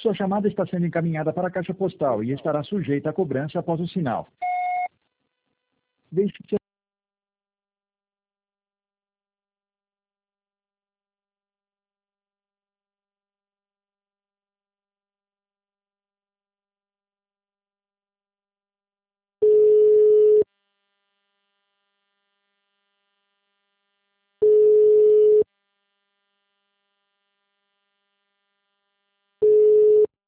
Sua chamada está sendo encaminhada para a caixa postal e estará sujeita a cobrança após o sinal. Deixe